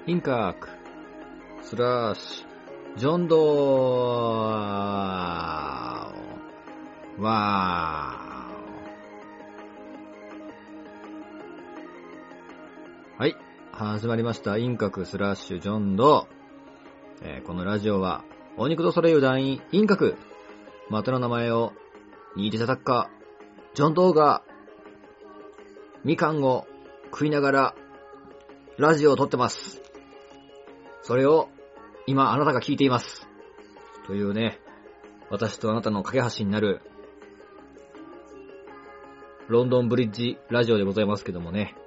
インカークスラッシュジョンドーワー。はい、始まりました。インカクスラッシュジョンドー。このラジオはお肉とソレイユ団員インカクまたの名前を握り叩くかジョンドーがみかんを食いながらラジオを撮ってます。それを今あなたが聞いています。というね、私とあなたの架け橋になるロンドンブリッジラジオでございますけどもね、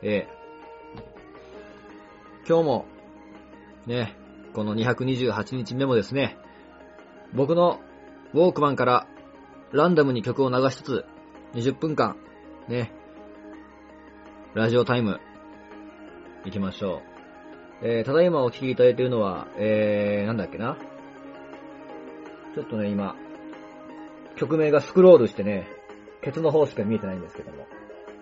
今日もね、この228日目もですね、僕のウォークマンからランダムに曲を流しつつ20分間ね、ラジオタイム行きましょう。ただいまお聴きいただいているのは、なんだっけな。ちょっとね、今、曲名がスクロールしてね、ケツの方しか見えてないんですけども。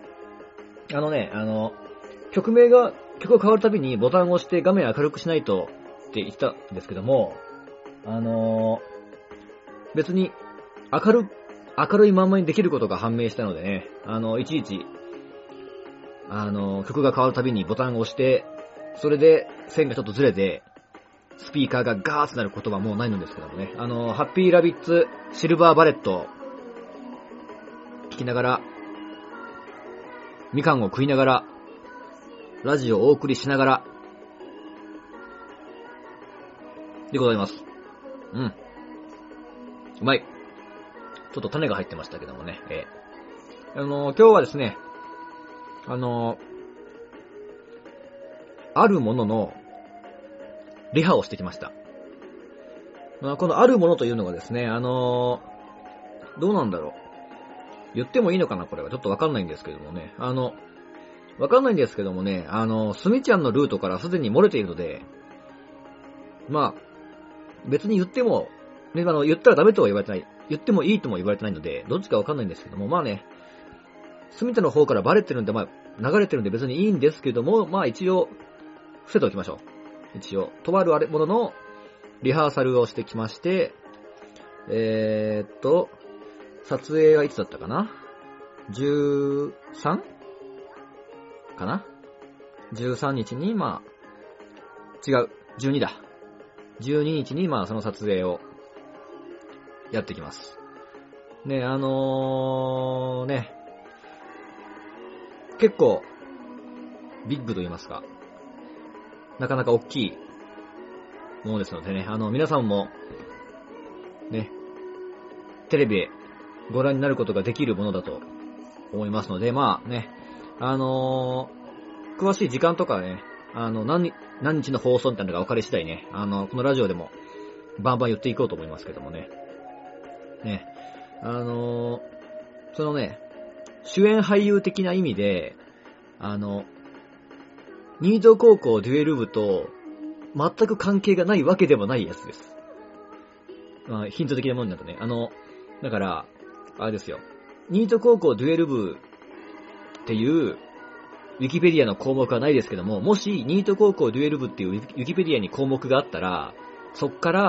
曲が変わるたびにボタンを押して画面明るくしないとって言ったんですけども、別に明るいまんまにできることが判明したのでね、いちいち、曲が変わるたびにボタンを押して、それで線がちょっとずれて、スピーカーがガーッとなることはもうないのですけどもね。ハッピーラビッツシルバーバレット聞きながら、みかんを食いながら、ラジオをお送りしながら、でございます。うん。うまい。ちょっと種が入ってましたけどもね。今日はですね、あるもののリハをしてきました。このあるものというのがですね、どうなんだろう。言ってもいいのかなこれは。ちょっとわかんないんですけどもね。わかんないんですけどもね、すみちゃんのルートからすでに漏れているので、まあ、別に言っても、ね、言ったらダメとは言われてない。言ってもいいとも言われてないので、どっちかわかんないんですけども、まあね、すみちゃんの方からバレてるんで、まあ、流れてるんで別にいいんですけども、まあ一応、伏せておきましょう。一応、とあるもののリハーサルをしてきまして、撮影はいつだったかな ?13? かな ?13 日に、まあ、違う、12だ。12日に、まあ、その撮影をやってきます。ね、ね、結構、ビッグと言いますか、なかなか大きいものですのでね、皆さんも、ね、テレビでご覧になることができるものだと思いますので、まあね、詳しい時間とかね、何日の放送みたいなのが分かり次第ね、このラジオでもバンバン言っていこうと思いますけどもね。ね、そのね、主演俳優的な意味で、ニート高校デュエル部と全く関係がないわけでもないやつです。まあ、ヒント的なものだとね。だから、あれですよ。ニート高校デュエル部っていうウィキペディアの項目はないですけども、もしニート高校デュエル部っていうウィキペディアに項目があったら、そっから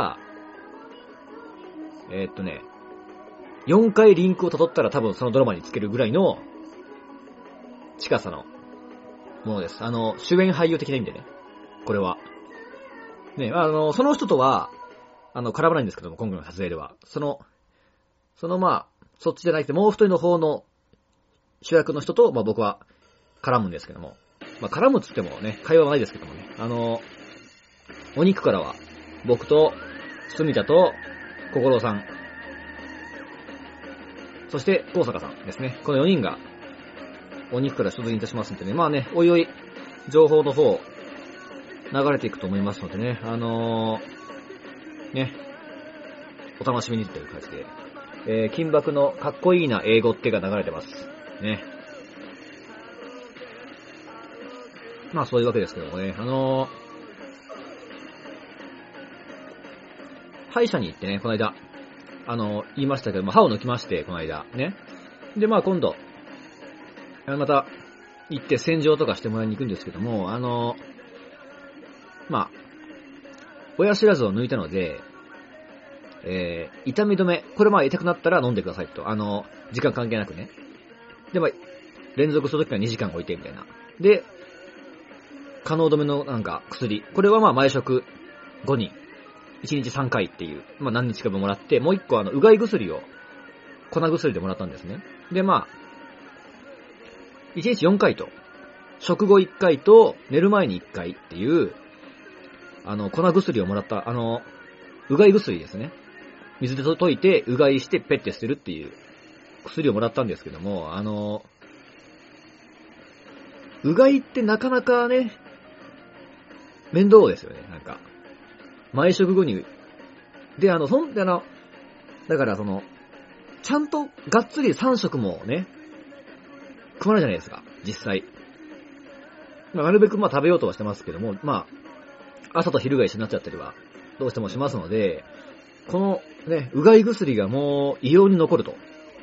、4回リンクを辿ったら多分そのドラマにつけるぐらいの近さのものです。主演俳優的な意味でね。これは。ね、その人とは、絡まないんですけども、今回の撮影では。そのまあ、そっちじゃなくて、もう一人の方の主役の人と、まあ僕は絡むんですけども。まあ絡むっつってもね、会話はないですけどもね。お肉からは、僕と、住田と、心さん、そして、高坂さんですね。この4人が、お肉から出演いたしますんでね。まあね、おいおい、情報の方、流れていくと思いますのでね。ね、お楽しみにという感じで。金箔のかっこいいな英語ってが流れてます。ね。まあそういうわけですけどもね。歯医者に行ってね、この間、言いましたけども、歯を抜きまして、この間、ね。で、まあ今度、また、行って洗浄とかしてもらいに行くんですけども、 まあ、親知らずを抜いたので、痛み止め、これまあ痛くなったら飲んでくださいと。時間関係なくね。で、まあ、連続するときは2時間置いてみたいな。で、可能止めのなんか薬。これはまあ毎食後に1日3回っていう、まあ何日か分もらって、もう1個うがい薬を粉薬でもらったんですね。で、まあ、1日4回と、食後1回と寝る前に1回っていう、粉薬をもらった、うがい薬ですね。水で溶いて、うがいしてペッて捨てるっていう薬をもらったんですけども、うがいってなかなかね、面倒ですよね、なんか。毎食後に。で、だからちゃんとがっつり3食もね、食わないじゃないですか、実際。まあ、なるべくまあ食べようとはしてますけども、まあ、朝と昼が一緒になっちゃったりは、どうしてもしますので、このね、うがい薬がもう異様に残ると。ね。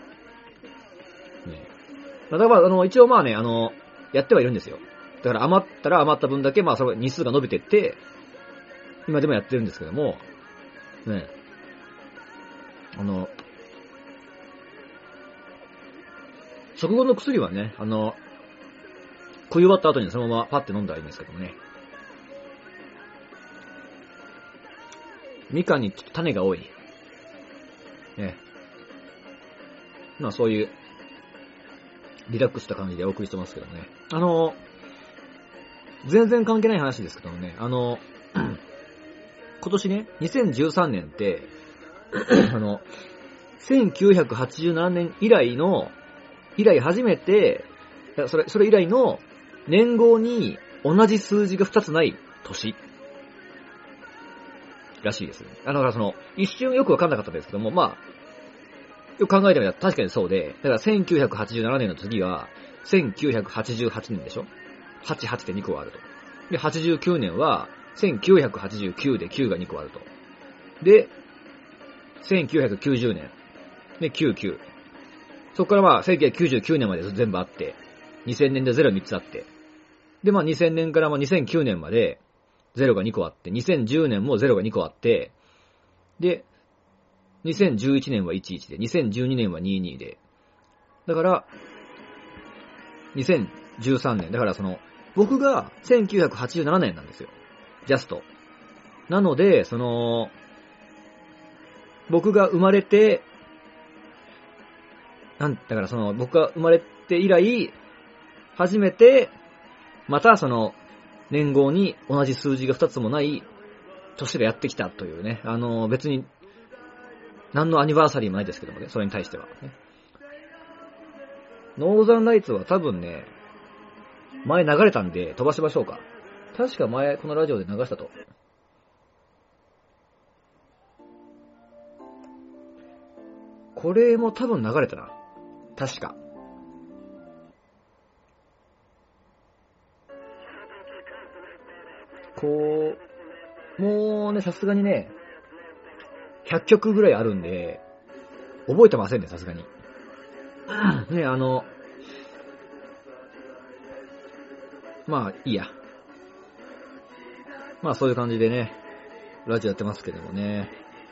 だから一応まあね、やってはいるんですよ。だから余ったら余った分だけ、まあその日数が伸びてって、今でもやってるんですけども、ね。食後の薬はね、食い終わった後にそのままパッて飲んだらいいんですけどもね。みかんにちょっと種が多い。ね。まあそういう、リラックスした感じでお送りしてますけどね。全然関係ない話ですけどもね、今年ね、2013年って、1987年以来初めて、それ以来の年号に同じ数字が2つない年。らしいですね。だから一瞬よくわかんなかったですけども、まあ、よく考えてみたら確かにそうで、だから1987年の次は、1988年でしょ ?88 で2個あると。で、89年は、1989で9が2個あると。で、1990年。で、99。そこからまあ、1999年まで全部あって、2000年で0、3つあって。で、まあ2000年からまあ2009年まで、0が2個あって、2010年も0が2個あって、で、2011年は11で、2012年は22で、だから、2013年、だから僕が1987年なんですよ。ジャスト。なので、僕が生まれて、だから僕が生まれて以来、初めて、また年号に同じ数字が2つもない年がやってきたというね。別に、何のアニバーサリーもないですけどもね、それに対しては。ノーザンライツは多分ね、前流れたんで飛ばしましょうか。確か前このラジオで流したと。これも多分流れたな。確か。もうね、さすがにね、100曲ぐらいあるんで、覚えてませんね、さすがに。ね、まあ、いいや。まあ、そういう感じでね、ラジオやってますけどもね。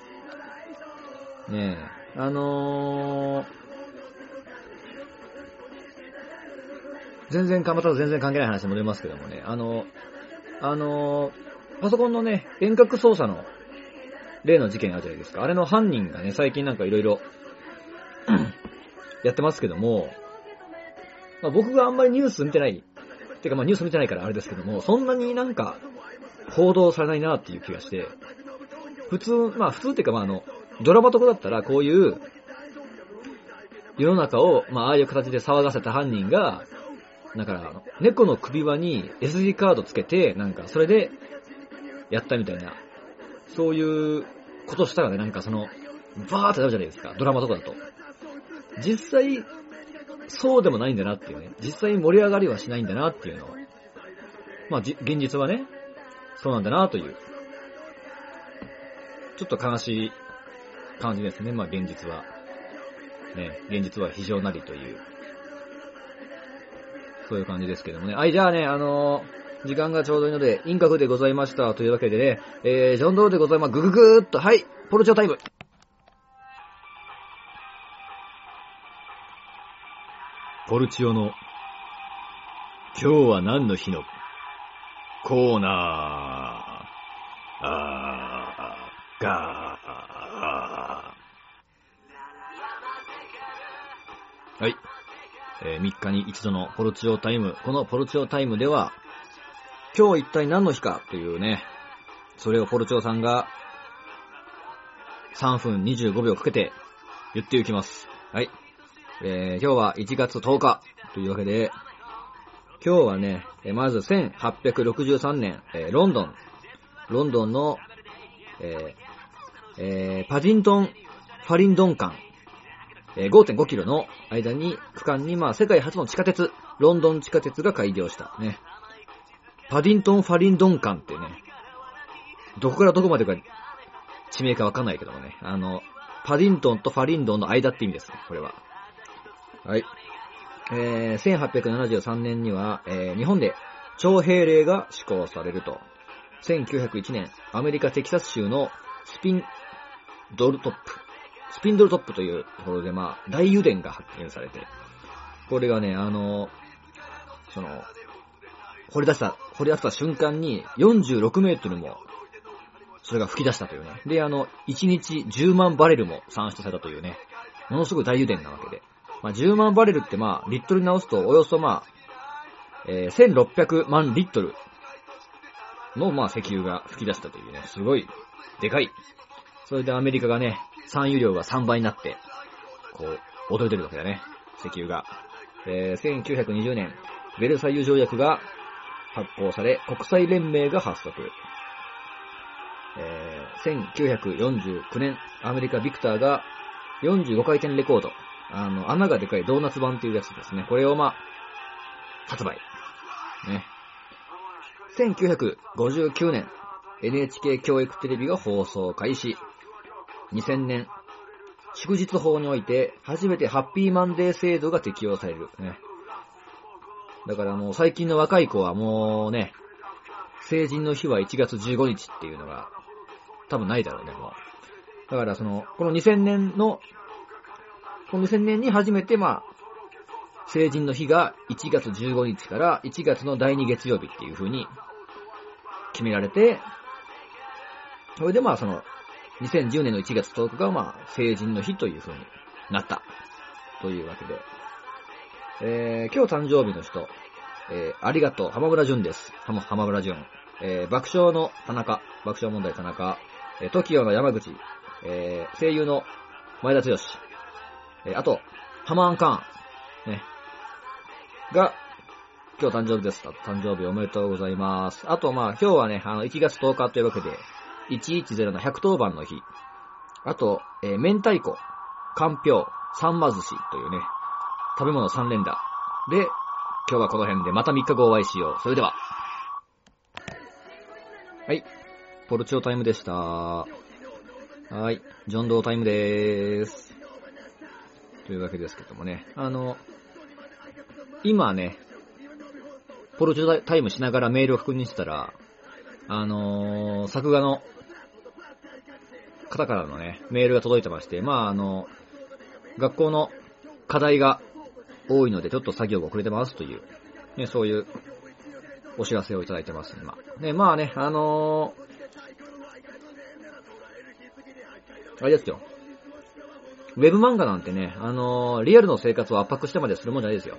ねえ、また全然関係ない話に戻りますけどもね、パソコンのね、遠隔操作の例の事件あるじゃないですか。あれの犯人がね、最近なんかいろいろやってますけども、まあ、僕があんまりニュース見てない、てかまあニュース見てないからあれですけども、そんなになんか報道されないなっていう気がして、普通っていうかドラマとかだったらこういう世の中をああいう形で騒がせた犯人が、だから猫の首輪に SD カードつけて、なんかそれでやったみたいな、そういうことしたらね、なんかバーってなるじゃないですか、ドラマとかだと。実際、そうでもないんだなっていうね。実際盛り上がりはしないんだなっていうのを。まあ、現実はね、そうなんだなという。ちょっと悲しい感じですね、まあ現実は。ね、現実は非常なりという。そういう感じですけどもね。じゃあね、 時間がちょうどいいので、インカフでございました。というわけでね、ジョンドロでございます。ぐぐぐーっと、はい、ポルチョタイム。ポルチオの、今日は何の日の、コーナー、はい。3日に一度のポルチオタイム。このポルチオタイムでは、今日一体何の日かというね、それをポルチオさんが3分25秒かけて言っていきます。はい。今日は1月10日というわけで、今日はね、まず1863年、ロンドンの、パディントン・ファリンドン間、5.5 キロの区間に、世界初の地下鉄、ロンドン地下鉄が開業したね。パディントン・ファリンドン間ってね、どこからどこまでか地名かわかんないけどもね、パディントンとファリンドンの間って意味ですね、これは。はい。1873年には、日本で徴兵令が施行されると。1901年、アメリカテキサス州のスピンドルトップというところで、大油田が発見されて、これがね、掘り出した瞬間に46メートルも、それが吹き出したというね。で、1日10万バレルも産出されたというね、ものすごい大油田なわけで。10万バレルってリットルに直すと、およそ1600万リットルの石油が吹き出したというね、すごい、でかい。それでアメリカがね、産油量が3倍になって、踊り出るわけだね、石油が。1920年、ベルサイユ条約が発行され、国際連盟が発足。1949年、アメリカビクターが45回転レコード、穴がでかいドーナツ版っていうやつですね。これを発売。ね。1959年、NHK 教育テレビが放送開始。2000年、祝日法において初めてハッピーマンデー制度が適用される。ね。だからもう最近の若い子はもうね、成人の日は1月15日っていうのが多分ないだろうね、もう。だからこの2000年に初めて成人の日が1月15日から1月の第2月曜日っていう風に決められて、それで2010年の1月10日が成人の日という風になったというわけで、今日誕生日の人、ありがとう浜村淳です。浜村淳、爆笑の田中、爆笑問題田中、TOKIO の山口、声優の前田剛、あとハマーンカーンねが今日誕生日です。誕生日おめでとうございます。あと今日はね、1月10日というわけで、110の110番の日。あと、明太子、かんぴょう、さんま寿司というね、食べ物3連打。で、今日はこの辺でまた3日後お会いしよう。それでは。はい。ポルチオタイムでした。はい。ジョンドータイムでーす。というわけですけどもね。今ね、ポルチオタイムしながらメールを確認したら、作画の方からのね、メールが届いてまして、学校の課題が多いので、ちょっと作業が遅れてますという、ね、そういうお知らせをいただいてます、今。ね、あれですよ。ウェブ漫画なんてね、リアルの生活を圧迫してまでするもんじゃないですよ。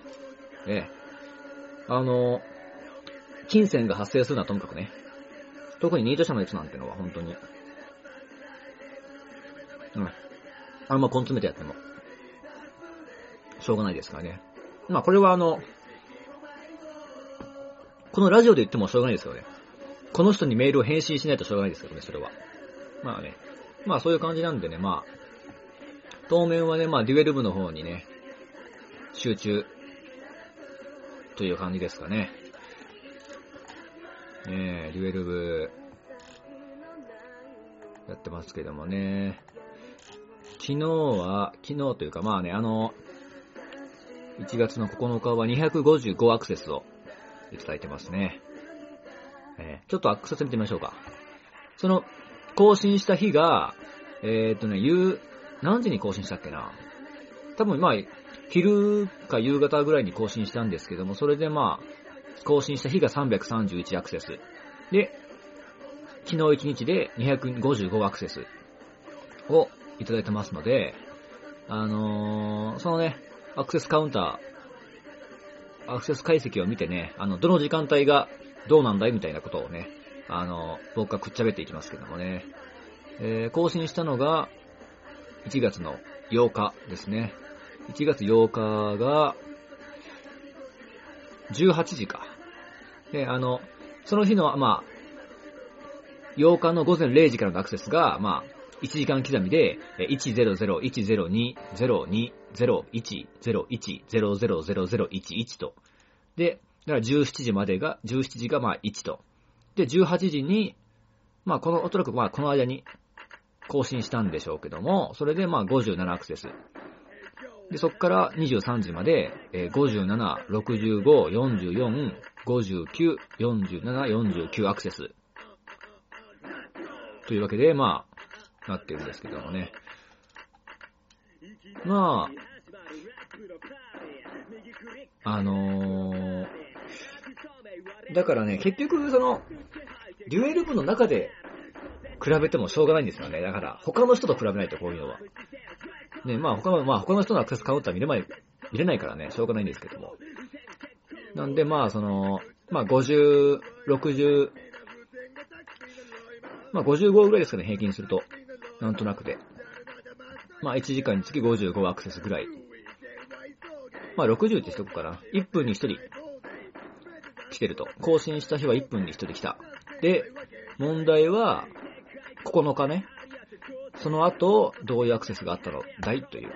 金銭が発生するのはともかくね。特にニート者のやつなんてのは本当に。根詰めてやっても、しょうがないですからね。これはこのラジオで言ってもしょうがないですよね。この人にメールを返信しないとしょうがないですけどね、それは。そういう感じなんでね、当面はね、デュエル部の方にね、集中、という感じですかね。デュエル部、やってますけどもね。昨日というか1月の9日は255アクセスをいただいてますね。 ちょっとアクセス見てみましょうか。その、更新した日が、何時に更新したっけな。多分まあ、昼か夕方ぐらいに更新したんですけども、それでまあ、更新した日が331アクセス。で、昨日1日で255アクセスをいただいてますので、そのね、アクセスカウンター、アクセス解析を見てね、どの時間帯がどうなんだいみたいなことをね、僕がくっちゃべっていきますけどもね。更新したのが、1月の8日ですね。1月8日が、18時か。で、その日の、まあ、8日の午前0時からのアクセスが、まあ、1時間刻みで、100、102、02、01、01、000011と。で、だから17時までが、17時がまあ1と。で、18時に、まあおそらくまあこの間に更新したんでしょうけども、それでまあ57アクセス。で、そっから23時まで、57、65、44、59、47、49アクセス。というわけで、まあ、なってるんですけどもね。まあ、だからね、結局その、デュエル部の中で比べてもしょうがないんですよね。だから、他の人と比べないとこういうのは。ね、まあ他の人のアクセスカウンター見れないからね、しょうがないんですけども。なんでまあその、まあ50、60、まあ55ぐらいですかね、平均すると。なんとなくで。まあ1時間につき55アクセスぐらい。まあ60ってしとくかな。1分に1人来てると。更新した日は1分に1人来た。で、問題は、9日ね。その後、どういうアクセスがあったのだいという。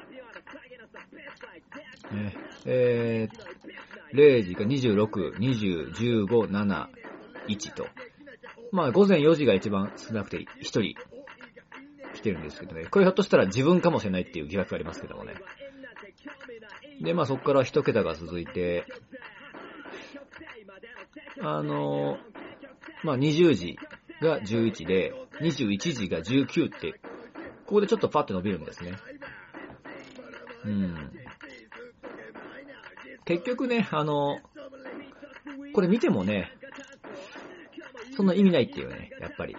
ね、0時が26、20、15、7、1と。まあ、午前4時が一番少なくて1人来てるんですけどね。これひょっとしたら自分かもしれないっていう疑惑がありますけどもね。で、まあそこから1桁が続いて、まあ20時が11で、21時が19って、ここでちょっとパッと伸びるんですね。結局ね、これ見てもね、そんな意味ないっていうね、やっぱり。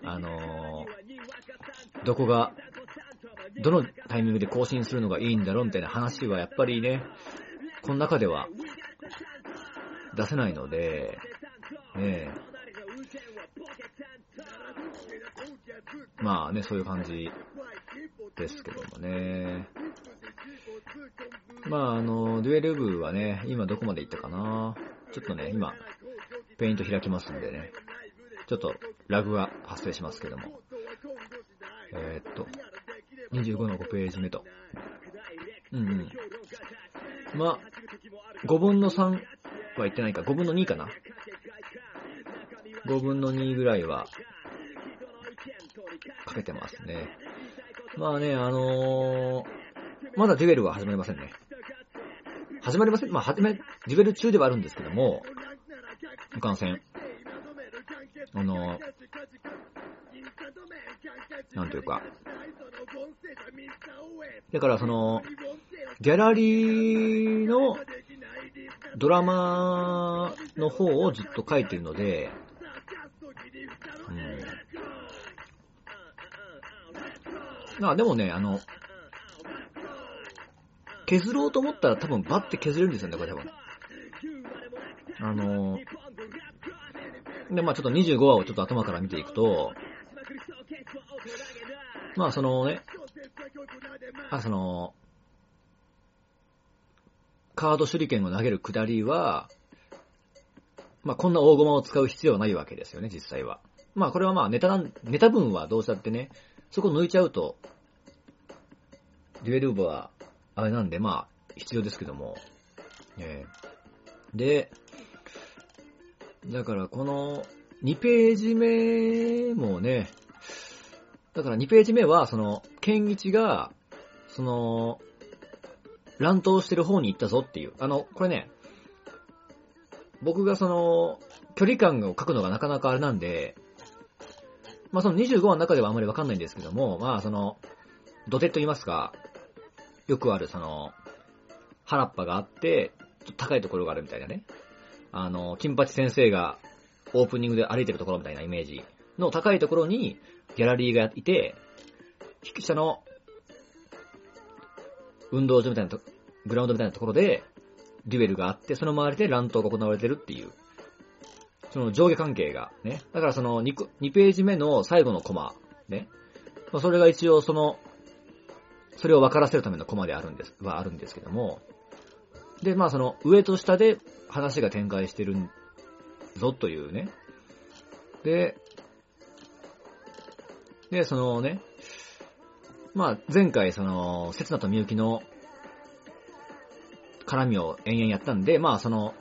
どこが、どのタイミングで更新するのがいいんだろうみたいな話はやっぱりね、この中では出せないので、ね、まあね、そういう感じですけどもね。まあデュエル部はね、今どこまで行ったかな。ちょっとね、今、ペイント開きますんでね、ちょっとラグが発生しますけども。25の5ページ目と。まあ、5分の3は言ってないか、5分の2かな。5分の2ぐらいは、かけてますね。まあね、まだデュエルは始まりませんね。始まりません。まあ、デュエル中ではあるんですけども、無観戦。なんというか。だからその、ギャラリーのドラマの方をずっと書いてるので、でもね、削ろうと思ったら多分バッて削れるんですよね、これ多分。で、まあちょっと25話をちょっと頭から見ていくと、まあそのね、カード手裏剣を投げるくだりは、まあこんな大駒を使う必要はないわけですよね、実際は。まあこれはまあネタ分はどうしたってね、そこ抜いちゃうと、デュエル部はあれなんでまあ必要ですけども、で、だからこの2ページ目もね、だから2ページ目はその剣一がその乱闘してる方に行ったぞっていう、これね、僕がその距離感を書くのがなかなかあれなんで、まあその25話の中ではあんまりわかんないんですけども、まあその、土手と言いますか、よくあるその、原っぱがあって、ちょっと高いところがあるみたいなね。金八先生がオープニングで歩いてるところみたいなイメージの高いところにギャラリーがいて、筆者の運動場みたいなグラウンドみたいなところでデュエルがあって、その周りで乱闘が行われてるっていう、その上下関係がね。だからその 2ページ目の最後のコマ、ね。それが一応それを分からせるためのコマであるんですけども、で、まあその上と下で話が展開してるぞというね。で、そのね、まあ前回その、刹那とみゆきの絡みを延々やったんで、まあその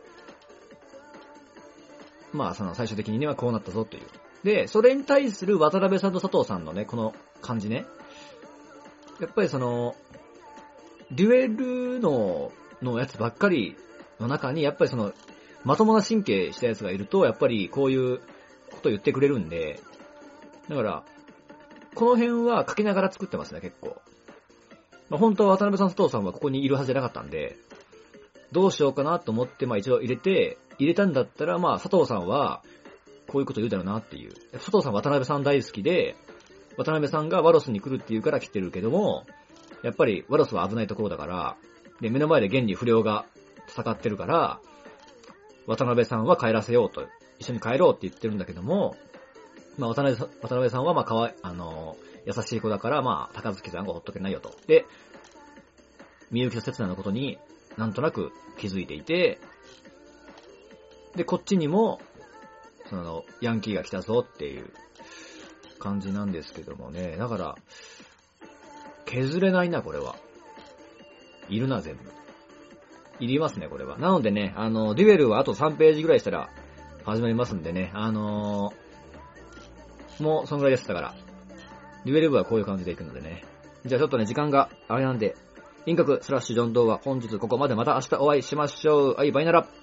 最終的にね、こうなったぞという。で、それに対する渡辺さんと佐藤さんのね、この感じね。やっぱりその、デュエルのやつばっかりの中に、やっぱりその、まともな神経したやつがいると、やっぱりこういうこと言ってくれるんで、だから、この辺は書きながら作ってますね、結構。まあ、本当は渡辺さん、佐藤さんはここにいるはずじゃなかったんで、どうしようかなと思って、まあ一応入れたんだったら、まあ佐藤さんは、こういうこと言うだろうなっていう。佐藤さん渡辺さん大好きで、渡辺さんがワロスに来るっていうから来てるけども、やっぱりワロスは危ないところだから、で、目の前で現に不良が戦ってるから、渡辺さんは帰らせようと、一緒に帰ろうって言ってるんだけども、まあ渡辺さんはまあ優しい子だから、まあ高月さんがほっとけないよと。で、みゆきと刹那のことになんとなく気づいていて、で、こっちにも、ヤンキーが来たぞっていう感じなんですけどもね。だから、削れないな、これは。いるな、全部。いりますね、これは。なのでね、デュエルはあと3ページぐらいしたら始まりますんでね、もう、そんぐらいでしたから。デュエル部はこういう感じでいくのでね。じゃあちょっとね、時間があれなんで、輪郭/ジョン動画、本日ここまで、また明日お会いしましょう。はい、バイナラ。